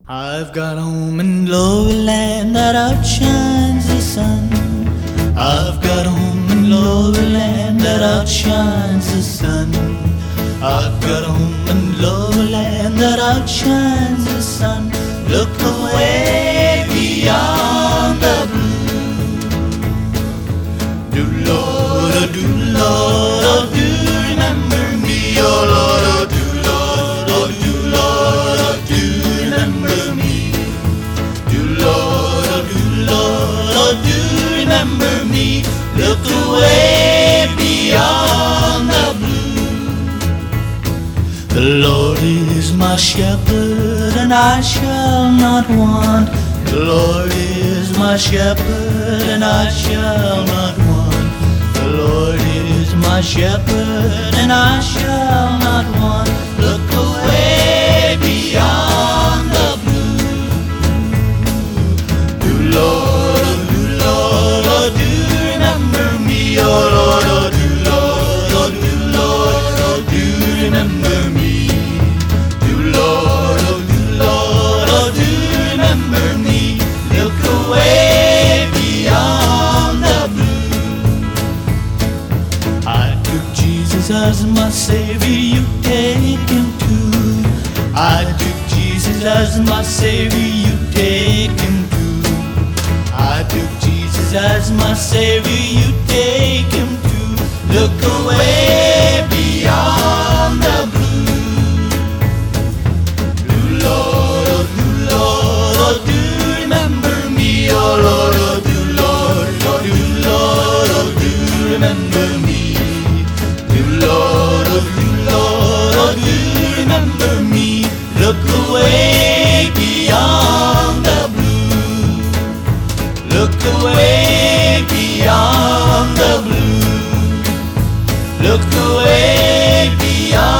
I've got home in Lowland that outshines the sun. I've got home in Lowland that outshines the sun. I've got home in Lowland that outshines the sun. Look away beyond the blue. Do Lord, oh do Lord, oh do remember me, oh Lord, oh do Lord, oh do Lord, oh do remember me. Do Lord, oh do Lord, oh do remember me. Look away beyond the blue. The Lord is my shepherd and I shall not want. The Lord is my shepherd and I shall not want. The Lord is my shepherd and I shall not want. Look away beyond the blue. Do Lord, oh do Lord, oh do remember me, oh Lord, oh do Lord, oh do Lord, oh do remember me. Do Lord, oh do Lord, oh do remember me. Look away beyond the blue. I took Jesus as my Savior, you take him too. I took Jesus as my Savior, you take him too. I took Jesus as my Savior, you take him too. Look away beyond the blue. Do Lord, oh do Lord, oh do remember me, oh Lord, oh do Lord, oh do Lord, oh do remember me. Do Lord, oh do Lord, oh do remember me. Look away beyond the blue. Look away beyond the blue. Look away beyond